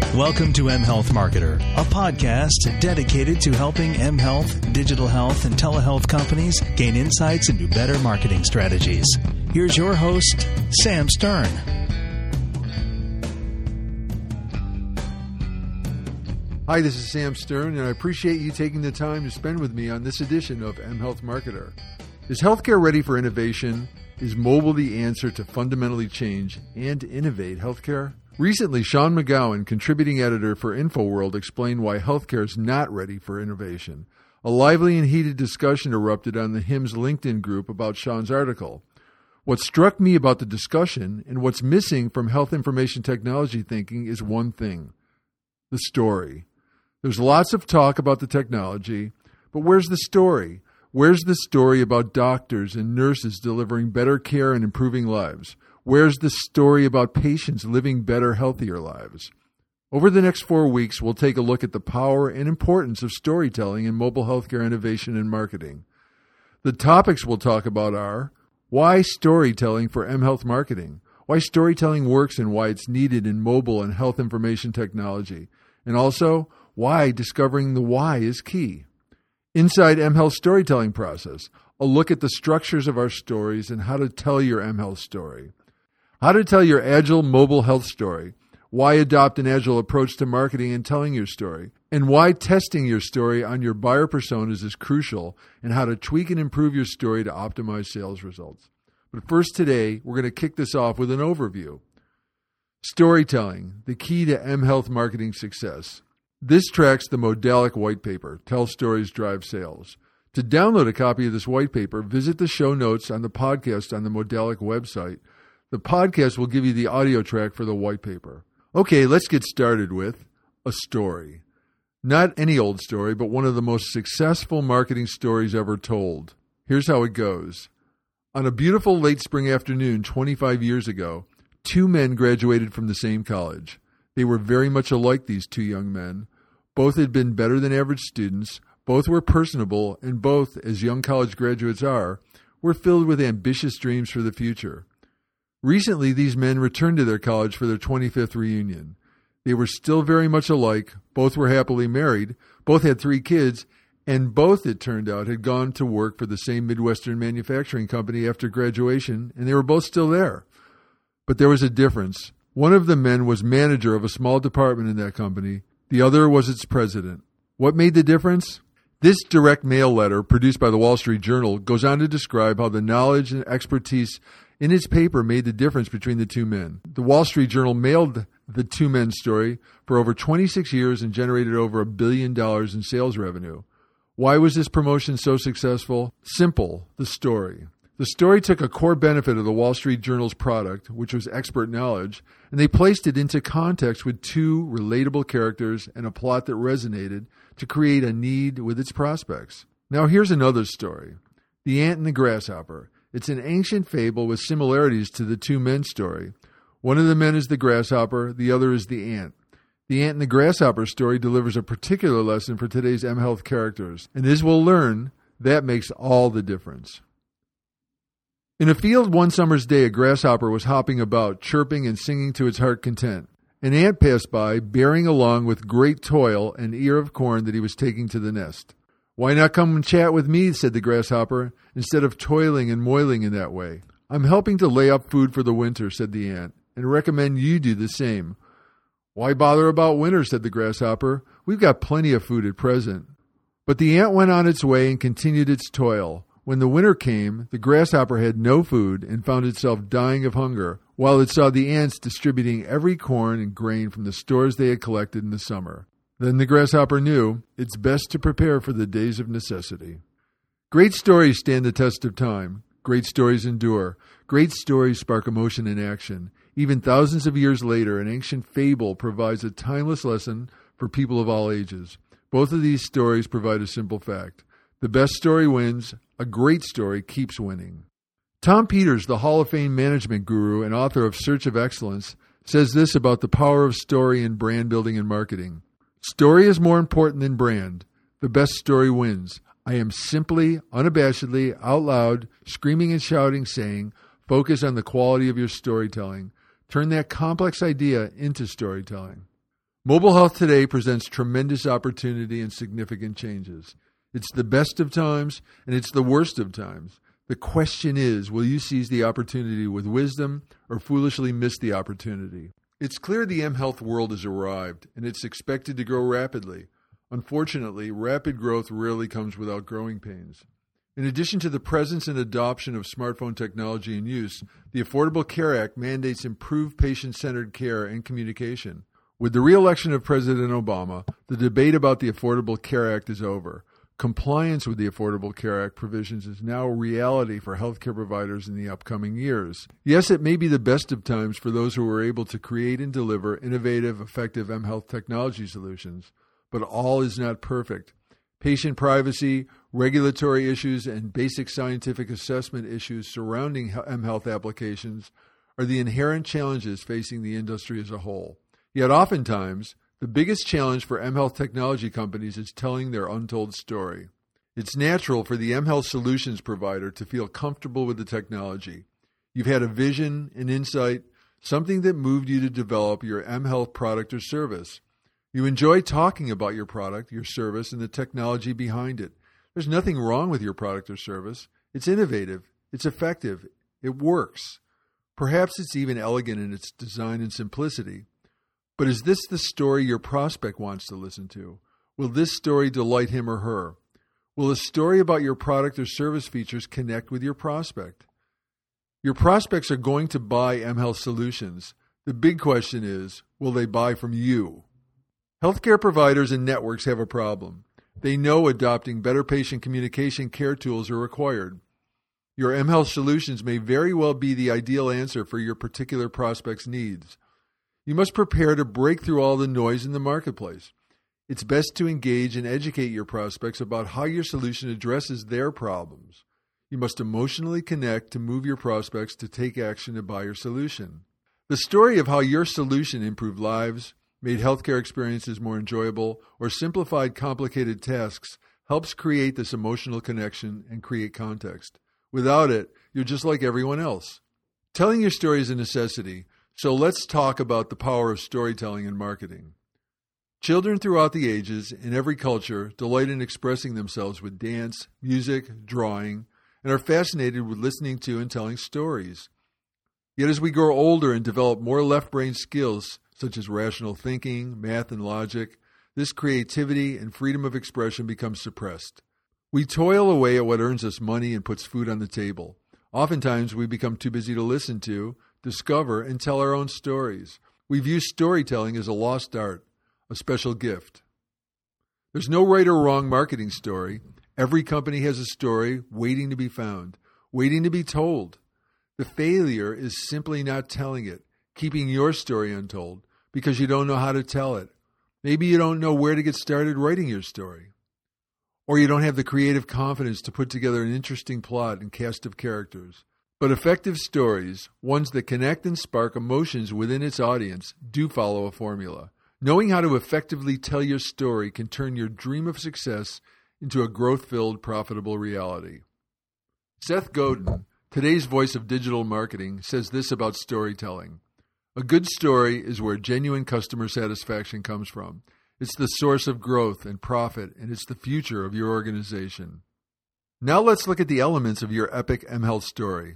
Welcome to mHealth Marketer, a podcast dedicated to helping mHealth, digital health, and telehealth companies gain insights into better marketing strategies. Here's your host, Sam Stern. Hi, this is Sam Stern, and I appreciate you taking the time to spend with me on this edition of mHealth Marketer. Is healthcare ready for innovation? Is mobile the answer to fundamentally change and innovate healthcare? Recently, Sean McGowan, contributing editor for InfoWorld, explained why healthcare is not ready for innovation. A lively and heated discussion erupted on the HIMSS LinkedIn group about Sean's article. What struck me about the discussion and what's missing from health information technology thinking is one thing: the story. There's lots of talk about the technology, but where's the story? Where's the story about doctors and nurses delivering better care and improving lives? Where's the story about patients living better, healthier lives? Over the next 4 weeks, we'll take a look at the power and importance of storytelling in mobile healthcare innovation and marketing. The topics we'll talk about are: why storytelling for mHealth marketing, why storytelling works and why it's needed in mobile and health information technology, and also why discovering the why is key. Inside mHealth storytelling process, a look at the structures of our stories and how to tell your mHealth story. How to tell your agile mobile health story, why adopt an agile approach to marketing and telling your story, and why testing your story on your buyer personas is crucial, and how to tweak and improve your story to optimize sales results. But first today, we're going to kick this off with an overview. Storytelling, the key to mHealth marketing success. This tracks the Modalic white paper, Tell Stories, Drive Sales. To download a copy of this white paper, visit the show notes on the podcast on the Modalic website. The podcast will give you the audio track for the white paper. Okay, let's get started with a story. Not any old story, but one of the most successful marketing stories ever told. Here's how it goes. On a beautiful late spring afternoon 25 years ago, two men graduated from the same college. They were very much alike, these two young men. Both had been better than average students, both were personable, and both, as young college graduates are, were filled with ambitious dreams for the future. Recently, these men returned to their college for their 25th reunion. They were still very much alike, both were happily married, both had 3 kids, and both, it turned out, had gone to work for the same Midwestern manufacturing company after graduation, and they were both still there. But there was a difference. One of the men was manager of a small department in that company. The other was its president. What made the difference? This direct mail letter, produced by the Wall Street Journal, goes on to describe how the knowledge and expertise in its paper made the difference between the two men. The Wall Street Journal mailed the two men's story for over 26 years and generated over $1 billion in sales revenue. Why was this promotion so successful? Simple, the story. The story took a core benefit of the Wall Street Journal's product, which was expert knowledge, and they placed it into context with 2 relatable characters and a plot that resonated to create a need with its prospects. Now here's another story. The Ant and the Grasshopper. It's an ancient fable with similarities to the two men's story. One of the men is the grasshopper, the other is the ant. The Ant and the Grasshopper story delivers a particular lesson for today's mHealth characters, and as we'll learn, that makes all the difference. In a field one summer's day, a grasshopper was hopping about, chirping and singing to its heart content. An ant passed by, bearing along with great toil an ear of corn that he was taking to the nest. "Why not come and chat with me," said the grasshopper, "instead of toiling and moiling in that way? I'm helping to lay up food for the winter," said the ant, "and recommend you do the same." "Why bother about winter?" said the grasshopper. "We've got plenty of food at present." But the ant went on its way and continued its toil. When the winter came, the grasshopper had no food and found itself dying of hunger, while it saw the ants distributing every corn and grain from the stores they had collected in the summer. Then the grasshopper knew it's best to prepare for the days of necessity. Great stories stand the test of time. Great stories endure. Great stories spark emotion and action. Even thousands of years later, an ancient fable provides a timeless lesson for people of all ages. Both of these stories provide a simple fact. The best story wins. A great story keeps winning. Tom Peters, the Hall of Fame management guru and author of Search of Excellence, says this about the power of story in brand building and marketing. "Story is more important than brand. The best story wins. I am simply, unabashedly, out loud, screaming and shouting, saying, focus on the quality of your storytelling. Turn that complex idea into storytelling." Mobile health today presents tremendous opportunity and significant changes. It's the best of times, and it's the worst of times. The question is, will you seize the opportunity with wisdom or foolishly miss the opportunity? It's clear the mHealth world has arrived, and it's expected to grow rapidly. Unfortunately, rapid growth rarely comes without growing pains. In addition to the presence and adoption of smartphone technology and use, the Affordable Care Act mandates improved patient-centered care and communication. With the re-election of President Obama, the debate about the Affordable Care Act is over. Compliance with the Affordable Care Act provisions is now a reality for healthcare providers in the upcoming years. Yes, it may be the best of times for those who are able to create and deliver innovative, effective mHealth technology solutions, but all is not perfect. Patient privacy, regulatory issues, and basic scientific assessment issues surrounding mHealth applications are the inherent challenges facing the industry as a whole. Yet oftentimes, the biggest challenge for mHealth technology companies is telling their untold story. It's natural for the mHealth solutions provider to feel comfortable with the technology. You've had a vision, an insight, something that moved you to develop your mHealth product or service. You enjoy talking about your product, your service, and the technology behind it. There's nothing wrong with your product or service. It's innovative. It's effective. It works. Perhaps it's even elegant in its design and simplicity. But is this the story your prospect wants to listen to? Will this story delight him or her? Will a story about your product or service features connect with your prospect? Your prospects are going to buy mHealth solutions. The big question is, will they buy from you? Healthcare providers and networks have a problem. They know adopting better patient communication care tools are required. Your mHealth solutions may very well be the ideal answer for your particular prospect's needs. You must prepare to break through all the noise in the marketplace. It's best to engage and educate your prospects about how your solution addresses their problems. You must emotionally connect to move your prospects to take action to buy your solution. The story of how your solution improved lives, made healthcare experiences more enjoyable, or simplified complicated tasks helps create this emotional connection and create context. Without it, you're just like everyone else. Telling your story is a necessity. So let's talk about the power of storytelling in marketing. Children throughout the ages, in every culture, delight in expressing themselves with dance, music, drawing, and are fascinated with listening to and telling stories. Yet as we grow older and develop more left-brain skills, such as rational thinking, math, and logic, this creativity and freedom of expression becomes suppressed. We toil away at what earns us money and puts food on the table. Oftentimes, we become too busy to listen to, discover, and tell our own stories. We view storytelling as a lost art, a special gift. There's no right or wrong marketing story. Every company has a story waiting to be found, waiting to be told. The failure is simply not telling it, keeping your story untold, because you don't know how to tell it. Maybe you don't know where to get started writing your story. Or you don't have the creative confidence to put together an interesting plot and cast of characters. But effective stories, ones that connect and spark emotions within its audience, do follow a formula. Knowing how to effectively tell your story can turn your dream of success into a growth-filled, profitable reality. Seth Godin, today's voice of digital marketing, says this about storytelling. A good story is where genuine customer satisfaction comes from. It's the source of growth and profit, and it's the future of your organization. Now let's look at the elements of your epic mHealth story.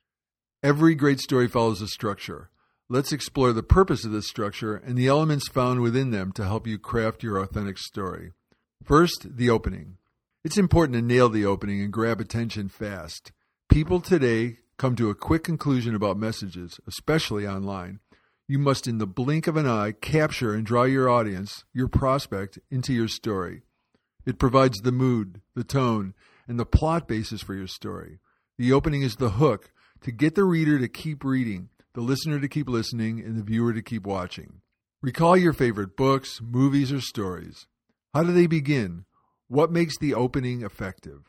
Every great story follows a structure. Let's explore the purpose of this structure and the elements found within them to help you craft your authentic story. First, the opening. It's important to nail the opening and grab attention fast. People today come to a quick conclusion about messages, especially online. You must, in the blink of an eye, capture and draw your audience, your prospect, into your story. It provides the mood, the tone, and the plot basis for your story. The opening is the hook to get the reader to keep reading, the listener to keep listening, and the viewer to keep watching. Recall your favorite books, movies, or stories. How do they begin? What makes the opening effective?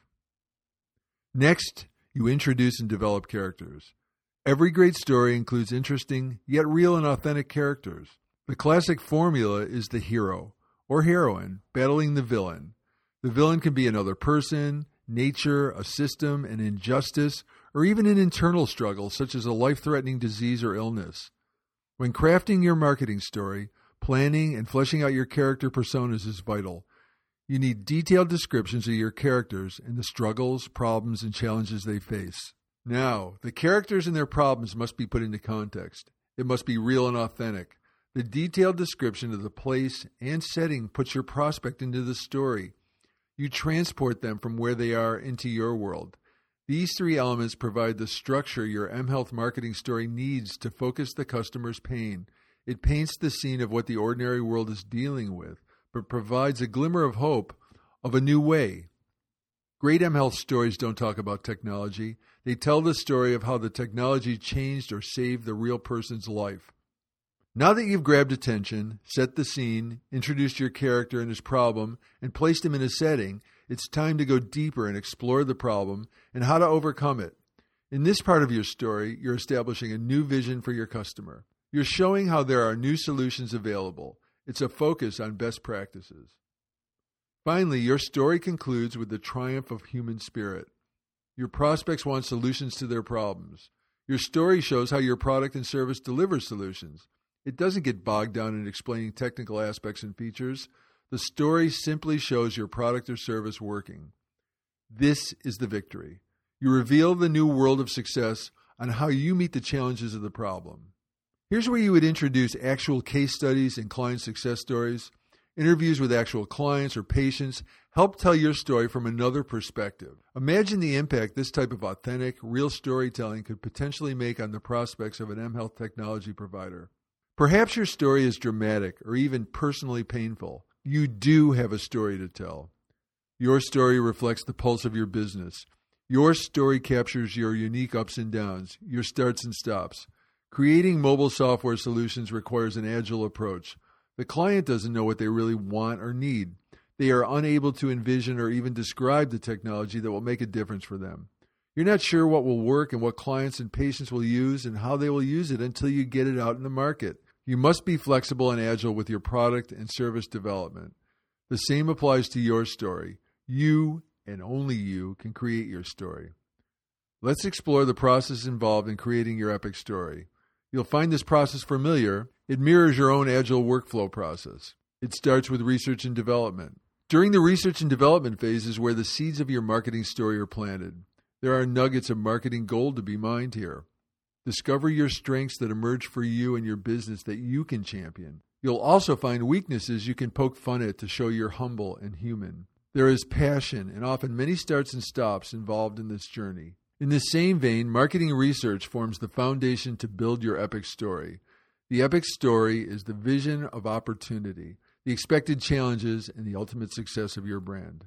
Next, you introduce and develop characters. Every great story includes interesting, yet real and authentic characters. The classic formula is the hero or heroine battling the villain. The villain can be another person, nature, a system, an injustice, or even an internal struggle such as a life-threatening disease or illness. When crafting your marketing story, Planning and fleshing out your character personas is vital. You need detailed descriptions of your characters and the struggles, problems, and challenges they face. Now, the characters and their problems must be put into context. It must be real and authentic. The detailed description of the place and setting puts your prospect into the story. You transport them from where they are into your world. These three elements provide the structure your mHealth marketing story needs to focus the customer's pain. It paints the scene of what the ordinary world is dealing with, but provides a glimmer of hope of a new way. Great mHealth stories don't talk about technology. They tell the story of how the technology changed or saved the real person's life. Now that you've grabbed attention, set the scene, introduced your character and his problem, and placed him in a setting, it's time to go deeper and explore the problem and how to overcome it. In this part of your story, you're establishing a new vision for your customer. You're showing how there are new solutions available. It's a focus on best practices. Finally, your story concludes with the triumph of human spirit. Your prospects want solutions to their problems. Your story shows how your product and service delivers solutions. It doesn't get bogged down in explaining technical aspects and features. The story simply shows your product or service working. This is the victory. You reveal the new world of success on how you meet the challenges of the problem. Here's where you would introduce actual case studies and client success stories. Interviews with actual clients or patients help tell your story from another perspective. Imagine the impact this type of authentic, real storytelling could potentially make on the prospects of an mHealth technology provider. Perhaps your story is dramatic or even personally painful. You do have a story to tell. Your story reflects the pulse of your business. Your story captures your unique ups and downs, your starts and stops. Creating mobile software solutions requires an agile approach. The client doesn't know what they really want or need. They are unable to envision or even describe the technology that will make a difference for them. You're not sure what will work and what clients and patients will use and how they will use it until you get it out in the market. You must be flexible and agile with your product and service development. The same applies to your story. You, and only you, can create your story. Let's explore the process involved in creating your epic story. You'll find this process familiar. It mirrors your own agile workflow process. It starts with research and development. During the research and development phase is where the seeds of your marketing story are planted. There are nuggets of marketing gold to be mined here. Discover your strengths that emerge for you and your business that you can champion. You'll also find weaknesses you can poke fun at to show you're humble and human. There is passion and often many starts and stops involved in this journey. In the same vein, marketing research forms the foundation to build your epic story. The epic story is the vision of opportunity, the expected challenges, and the ultimate success of your brand.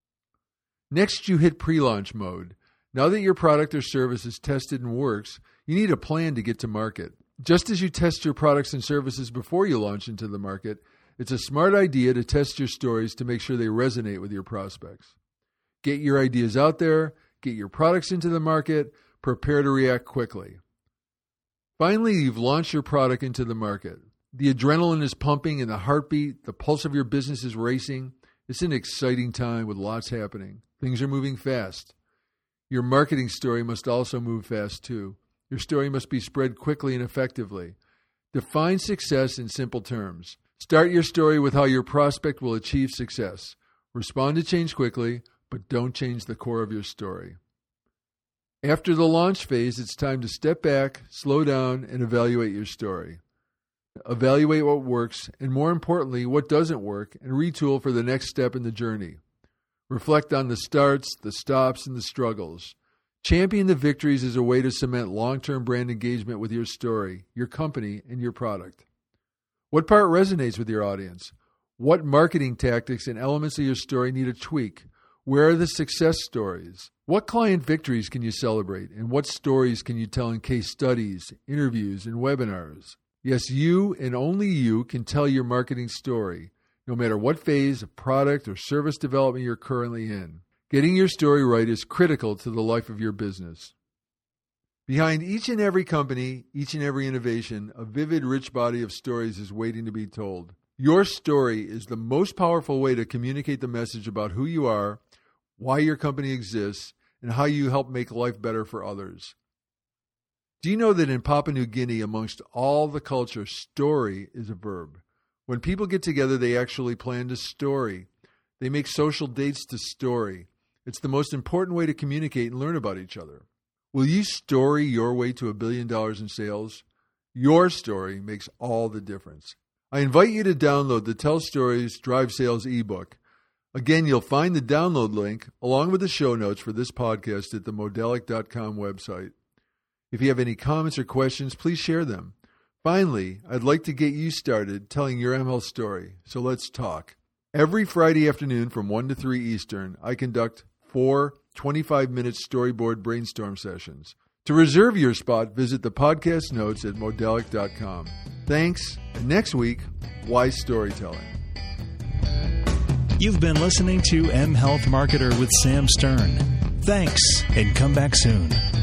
Next, you hit pre-launch mode. Now that your product or service is tested and works, you need a plan to get to market. Just as you test your products and services before you launch into the market, it's a smart idea to test your stories to make sure they resonate with your prospects. Get your ideas out there, get your products into the market, prepare to react quickly. Finally, you've launched your product into the market. The adrenaline is pumping and the heartbeat, the pulse of your business is racing. It's an exciting time with lots happening. Things are moving fast. Your marketing story must also move fast too. Your story must be spread quickly and effectively. Define success in simple terms. Start your story with how your prospect will achieve success. Respond to change quickly, but don't change the core of your story. After the launch phase, it's time to step back, slow down, and evaluate your story. Evaluate what works, and more importantly, what doesn't work, and retool for the next step in the journey. Reflect on the starts, the stops, and the struggles. Champion the victories as a way to cement long-term brand engagement with your story, your company, and your product. What part resonates with your audience? What marketing tactics and elements of your story need a tweak? Where are the success stories? What client victories can you celebrate? And what stories can you tell in case studies, interviews, and webinars? Yes, you and only you can tell your marketing story, no matter what phase of product or service development you're currently in. Getting your story right is critical to the life of your business. Behind each and every company, each and every innovation, a vivid, rich body of stories is waiting to be told. Your story is the most powerful way to communicate the message about who you are, why your company exists, and how you help make life better for others. Do you know that in Papua New Guinea, amongst all the culture, story is a verb? When people get together, they actually plan to story. They make social dates to story. It's the most important way to communicate and learn about each other. Will you story your way to $1 billion in sales? Your story makes all the difference. I invite you to download the Tell Stories, Drive Sales ebook. Again, you'll find the download link along with the show notes for this podcast at the Modelic.com website. If you have any comments or questions, please share them. Finally, I'd like to get you started telling your mHealth story, so let's talk. Every Friday afternoon from 1 to 3 Eastern, I conduct 4 25-minute storyboard brainstorm sessions. To reserve your spot, visit the podcast notes at Modelic.com. Thanks, and next week, wise storytelling. You've been listening to mHealth Marketer with Sam Stern. Thanks, and come back soon.